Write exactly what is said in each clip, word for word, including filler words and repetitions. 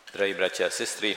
Drahí bratia a sestry,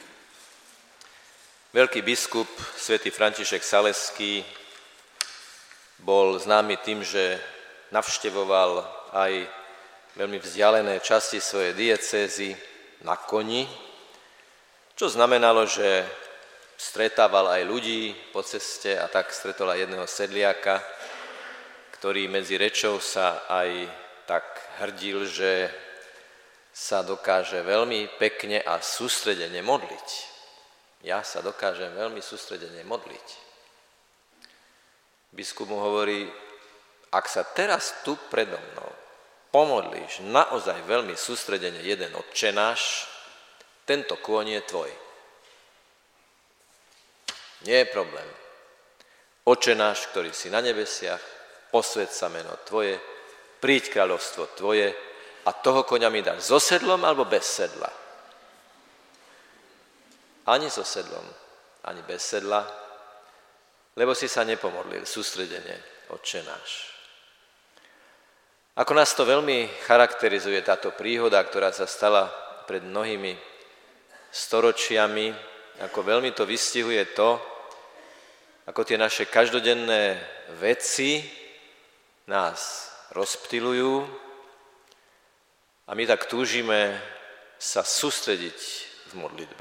veľký biskup svätý František Saleský bol známy tým, že navštevoval aj veľmi vzdialené časti svojej diecézy na koni, čo znamenalo, že stretával aj ľudí po ceste a tak stretol aj jedného sedliaka, ktorý medzi rečou sa aj tak hrdil, že sa dokáže veľmi pekne a sústredene modliť. Ja sa dokážem veľmi sústredene modliť. Biskup mu hovorí, ak sa teraz tu predo mnou pomodlíš naozaj veľmi sústredene jeden Otčenáš, tento kôň je tvoj. Nie je problém. Otčenáš, ktorý si na nebesiach, posväť sa meno tvoje, príď kráľovstvo tvoje, a toho koňa mi dáš so sedlom alebo bez sedla. Ani so sedlom, ani bez sedla, lebo si sa nepomodlil sústredene, Otče náš. Ako nás to veľmi charakterizuje táto príhoda, ktorá sa stala pred mnohými storočiami, ako veľmi to vystihuje to, ako tie naše každodenné veci nás rozptylujú, a my tak túžime sa sústrediť v modlitbe.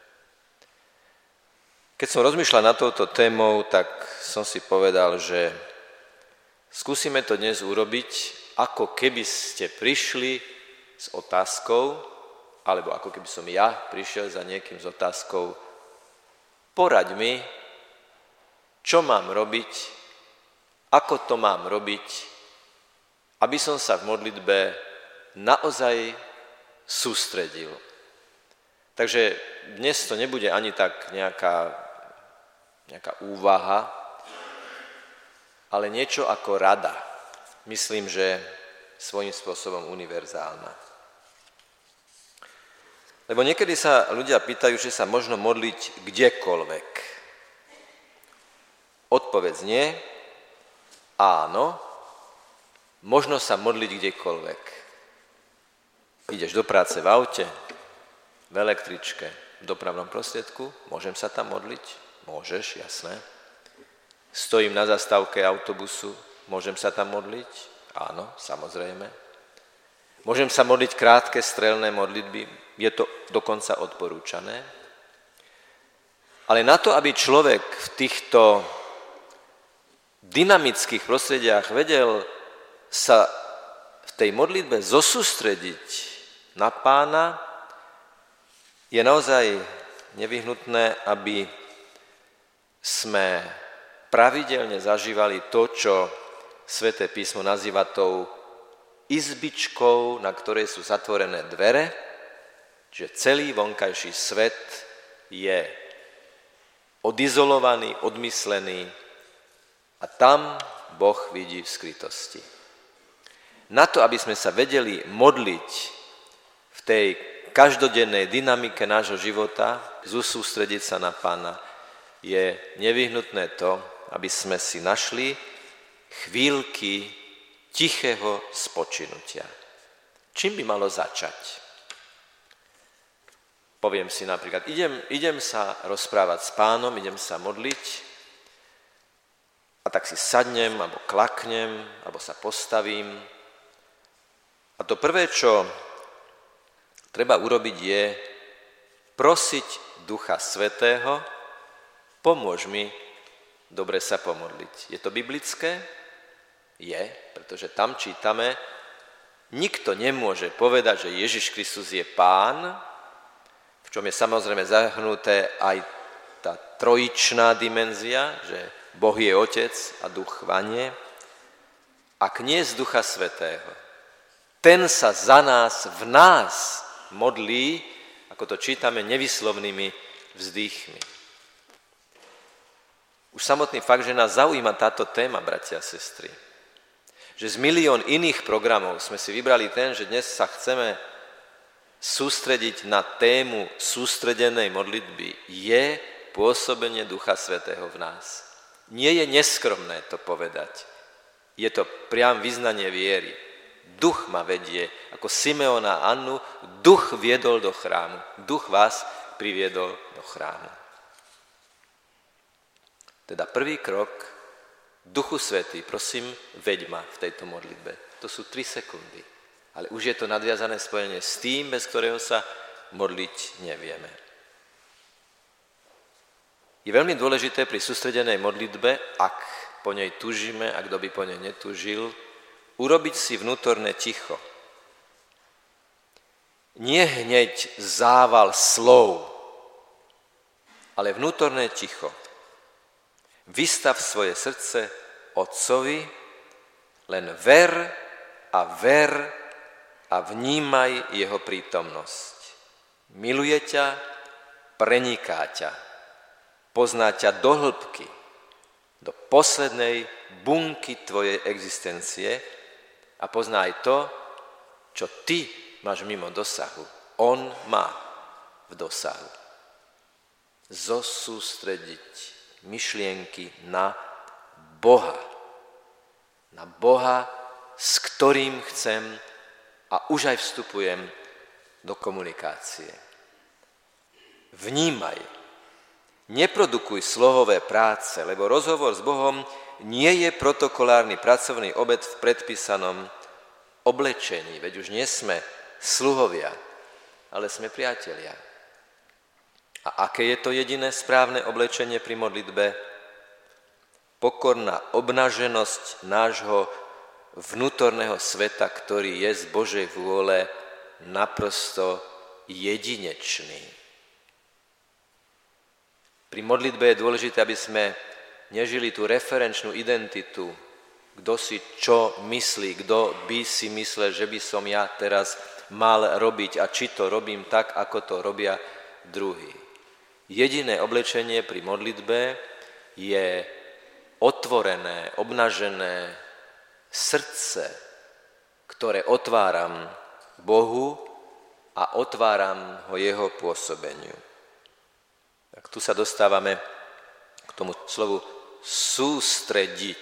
Keď som rozmýšľal nad touto témou, tak som si povedal, že skúsime to dnes urobiť, ako keby ste prišli s otázkou, alebo ako keby som ja prišiel za niekým s otázkou, poraď mi, čo mám robiť, ako to mám robiť, aby som sa v modlitbe naozaj sústredil. Takže dnes to nebude ani tak nejaká, nejaká úvaha, ale niečo ako rada. Myslím, že svojím spôsobom univerzálna. Lebo niekedy sa ľudia pýtajú, že sa možno modliť kdekoľvek. Odpovedz nie, áno, možno sa modliť kdekoľvek. Ideš do práce v aute, v električke, v dopravnom prostriedku, môžem sa tam modliť? Môžeš, jasné. Stojím na zastávke autobusu, môžem sa tam modliť? Áno, samozrejme. Môžem sa modliť krátke, strelné modlitby, je to dokonca odporúčané. Ale na to, aby človek v týchto dynamických prostrediach vedel sa v tej modlitbe zosústrediť na Pána, je naozaj nevyhnutné, aby sme pravidelne zažívali to, čo Sväté písmo nazýva tou izbičkou, na ktorej sú zatvorené dvere, že celý vonkajší svet je odizolovaný, odmyslený a tam Boh vidí v skrytosti. Na to, aby sme sa vedeli modliť v tej každodennej dynamike nášho života, sústrediť sa na Pána, je nevyhnutné to, aby sme si našli chvíľky tichého spočinutia. Čím by malo začať? Poviem si napríklad, idem, idem sa rozprávať s Pánom, idem sa modliť a tak si sadnem, alebo klaknem, alebo sa postavím. A to prvé, čo treba urobiť, je prosiť Ducha Svätého, pomôž mi dobre sa pomodliť. Je to biblické? Je, pretože tam čítame, nikto nemôže povedať, že Ježiš Kristus je Pán, v čom je samozrejme zahrnuté aj tá trojičná dimenzia, že Boh je Otec a Duch vanie, ak nie z Ducha Svätého. Ten sa za nás, v nás modlí, ako to čítame, nevyslovnými vzdychmi. Už samotný fakt, že nás zaujíma táto téma, bratia a sestry, že z milión iných programov sme si vybrali ten, že dnes sa chceme sústrediť na tému sústredenej modlitby, je pôsobenie Ducha Svätého v nás. Nie je neskromné to povedať. Je to priam vyznanie viery. Duch ma vedie, ako Simeona a Annu, duch viedol do chrámu. Duch vás priviedol do chrámu. Teda prvý krok, Duchu Svätý, prosím, veď ma v tejto modlitbe. To sú tri sekundy. Ale už je to nadviazané spojenie s tým, bez ktorého sa modliť nevieme. Je veľmi dôležité pri sústredenej modlitbe, ak po nej tužíme, a kto by po nej netúžil, urobiť si vnútorné ticho. Nie hneď zával slov, ale vnútorné ticho. Vystav svoje srdce Otcovi, len ver a ver a vnímaj jeho prítomnosť. Miluje ťa, preniká ťa, pozná ťa do hĺbky, do poslednej bunky tvojej existencie a pozná aj to, čo ty máš mimo dosahu. On má v dosahu. Zosústrediť myšlienky na Boha. Na Boha, s ktorým chcem a už aj vstupujem do komunikácie. Vnímaj. Neprodukuj slohové práce, lebo rozhovor s Bohom nie je protokolárny pracovný obed v predpísanom oblečení. Veď už nie sme sluhovia, ale sme priatelia. A aké je to jediné správne oblečenie pri modlitbe? Pokorná obnaženosť nášho vnútorného sveta, ktorý je z Božej vôle naprosto jedinečný. Pri modlitbe je dôležité, aby sme nežili tú referenčnú identitu, kto si čo myslí, kto by si myslel, že by som ja teraz mal robiť a či to robím tak, ako to robia druhí. Jediné oblečenie pri modlitbe je otvorené, obnažené srdce, ktoré otváram Bohu a otváram ho jeho pôsobeniu. Tak tu sa dostávame k tomu slovu sústrediť.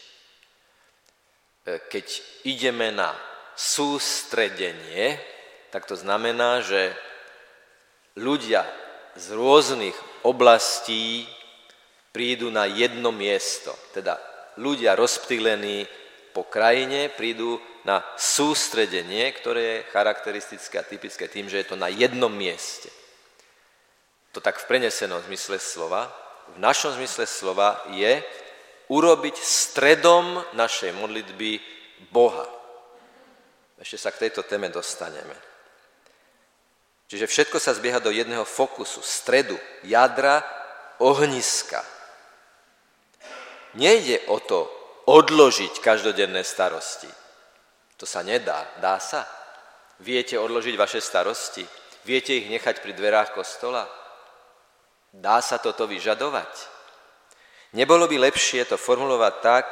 Keď ideme na sústredenie, tak to znamená, že ľudia z rôznych oblastí prídu na jedno miesto. Teda ľudia rozptýlení po krajine prídu na sústredenie, ktoré je charakteristické a typické tým, že je to na jednom mieste. To tak v prenesenom zmysle slova. V našom zmysle slova je urobiť stredom našej modlitby Boha. Ešte sa k tejto téme dostaneme. Čiže všetko sa zbieha do jedného fokusu, stredu, jadra, ohniska. Nejde o to odložiť každodenné starosti. To sa nedá. Dá sa? Viete odložiť vaše starosti? Viete ich nechať pri dverách kostola? Dá sa toto vyžadovať? Nebolo by lepšie to formulovať tak,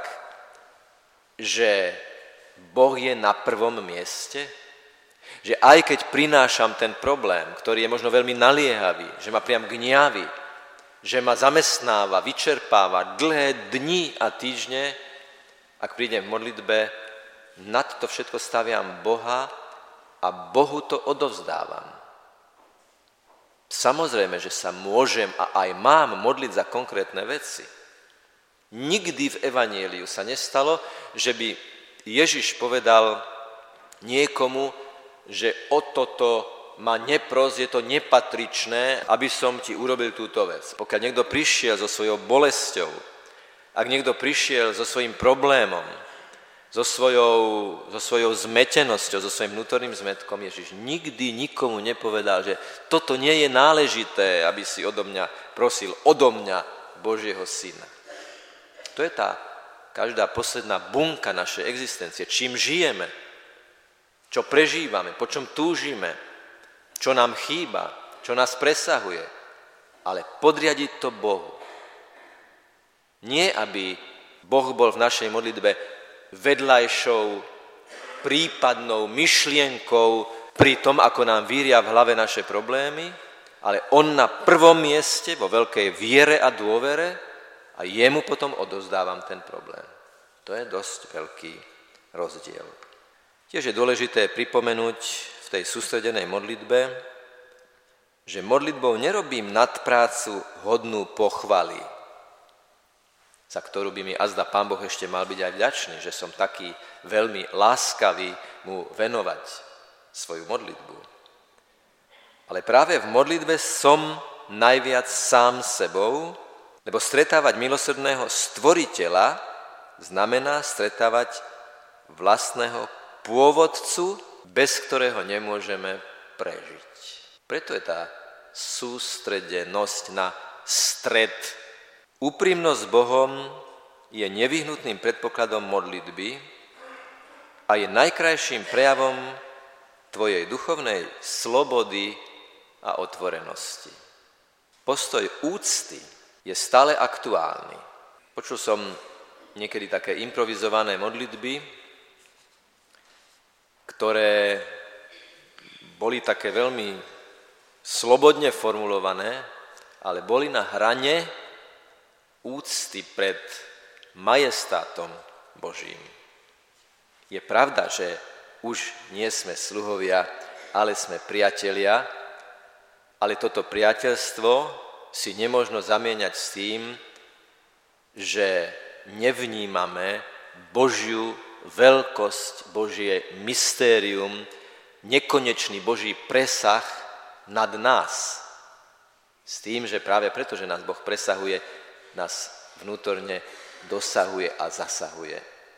že Boh je na prvom mieste? Že aj keď prinášam ten problém, ktorý je možno veľmi naliehavý, že ma priam gniaví, že ma zamestnáva, vyčerpáva dlhé dni a týždne, ak prídem v modlitbe, nad to všetko staviam Boha a Bohu to odovzdávam. Samozrejme, že sa môžem a aj mám modliť za konkrétne veci. Nikdy v evanjeliu sa nestalo, že by Ježiš povedal niekomu, že o toto ma nepros, je to nepatričné, aby som ti urobil túto vec. Pokiaľ niekto prišiel so svojou bolesťou, ak niekto prišiel so svojím problémom, so svojou, so svojou zmetenosťou, so svojím vnútorným zmetkom, Ježiš nikdy nikomu nepovedal, že toto nie je náležité, aby si odo mňa prosil, odo mňa Božieho syna. To je tá každá posledná bunka našej existencie. Čím žijeme, čo prežívame, po čom túžime, čo nám chýba, čo nás presahuje, ale podriadiť to Bohu. Nie, aby Boh bol v našej modlitbe vedľajšou prípadnou myšlienkou pri tom, ako nám víria v hlave naše problémy, ale on na prvom mieste vo veľkej viere a dôvere a jemu potom odovzdávam ten problém. To je dosť veľký rozdiel. Tiež je dôležité pripomenúť v tej sústredenej modlitbe, že modlitbou nerobím nadprácu hodnú pochvaly, za ktorú by mi azda Pán Boh ešte mal byť aj vďačný, že som taký veľmi láskavý mu venovať svoju modlitbu. Ale práve v modlitbe som najviac sám sebou, lebo stretávať milosrdného stvoriteľa znamená stretávať vlastného pôvodcu, bez ktorého nemôžeme prežiť. Preto je tá sústredenosť na stred. Úprimnosť s Bohom je nevyhnutným predpokladom modlitby a je najkrajším prejavom tvojej duchovnej slobody a otvorenosti. Postoj úcty je stále aktuálny. Počul som niekedy také improvizované modlitby, ktoré boli také veľmi slobodne formulované, ale boli na hrane úcty pred majestátom Božím. Je pravda, že už nie sme sluhovia, ale sme priatelia, ale toto priateľstvo si nemožno zamieňať s tým, že nevnímame Božiu veľkosť, Božie mystérium, nekonečný Boží presah nad nás. S tým, že práve preto, že nás Boh presahuje, nás vnútorne dosahuje a zasahuje.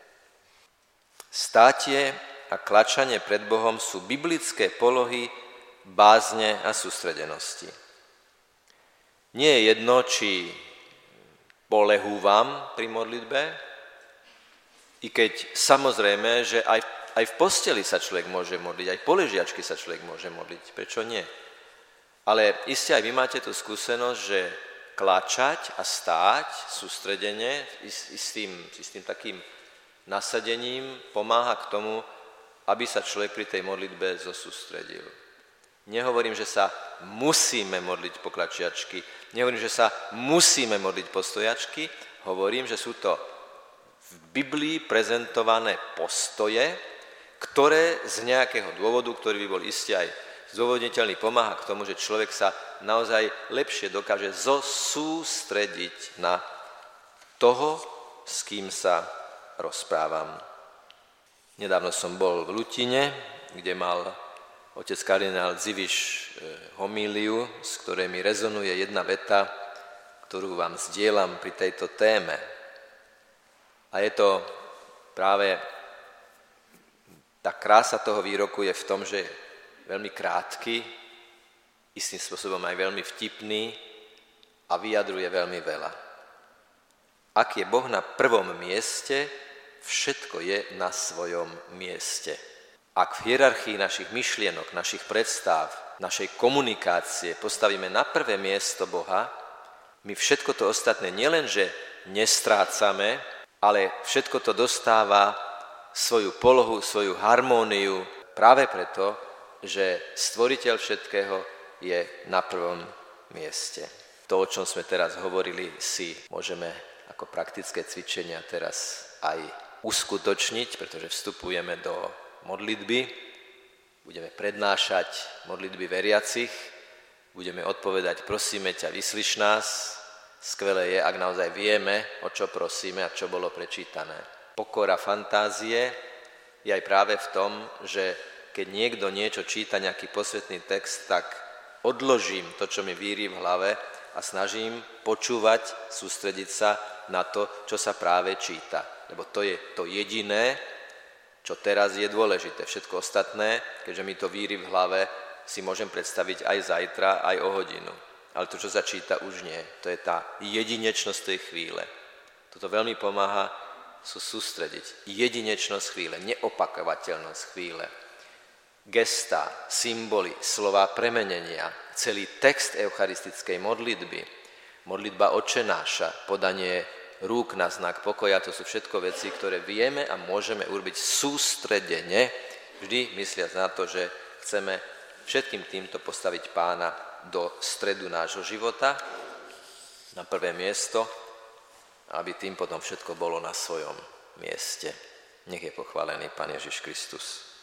Státie a klačanie pred Bohom sú biblické polohy bázne a sústredenosti. Nie je jedno, či polehúvam pri modlitbe, i keď samozrejme, že aj, aj v posteli sa človek môže modliť, aj po ležiačky sa človek môže modliť. Prečo nie? Ale iste aj vy máte tú skúsenosť, že klačať a stáť sústredene s tým, s tým takým nasadením pomáha k tomu, aby sa človek pri tej modlitbe zosústredil. Nehovorím, že sa musíme modliť po klačiačky, nehovorím, že sa musíme modliť po stojačky, hovorím, že sú to v Biblii prezentované postoje, ktoré z nejakého dôvodu, ktorý by bol iste aj zdôvodniteľný, pomáha k tomu, že človek sa naozaj lepšie dokáže zosústrediť na toho, s kým sa rozprávam. Nedávno som bol v Lutine, kde mal otec kardinál Dziviš homíliu, z ktorej mi rezonuje jedna veta, ktorú vám zdieľam pri tejto téme. A je to práve, tá krása toho výroku je v tom, že je veľmi krátky, istým spôsobom aj veľmi vtipný a vyjadruje veľmi veľa. Ak je Boh na prvom mieste, všetko je na svojom mieste. Ak v hierarchii našich myšlienok, našich predstav, našej komunikácie postavíme na prvé miesto Boha, my všetko to ostatné nielenže nestrácame, ale všetko to dostáva svoju polohu, svoju harmóniu práve preto, že stvoriteľ všetkého je na prvom mieste. To, o čom sme teraz hovorili, si môžeme ako praktické cvičenia teraz aj uskutočniť, pretože vstupujeme do modlitby, budeme prednášať modlitby veriacich, budeme odpovedať, prosíme ťa, vyslíš nás. Skvelé je, ak naozaj vieme, o čo prosíme a čo bolo prečítané. Pokora fantázie je aj práve v tom, že keď niekto niečo číta, nejaký posvetný text, tak odložím to, čo mi víri v hlave a snažím počúvať, sústrediť sa na to, čo sa práve číta. Lebo to je to jediné, čo teraz je dôležité. Všetko ostatné, keďže mi to víri v hlave, si môžem predstaviť aj zajtra, aj o hodinu. Ale to, čo sa číta, už nie. To je tá jedinečnosť tej chvíle. Toto veľmi pomáha sa sústrediť. Jedinečnosť chvíle, neopakovateľnosť chvíle. Gestá, symboly, slová premenenia, celý text eucharistickej modlitby, modlitba Otčenáša, podanie rúk na znak pokoja, to sú všetko veci, ktoré vieme a môžeme urobiť sústredene, vždy mysliac na to, že chceme všetkým týmto postaviť Pána do stredu nášho života, na prvé miesto, aby tým potom všetko bolo na svojom mieste. Nech je pochválený Pán Ježiš Kristus.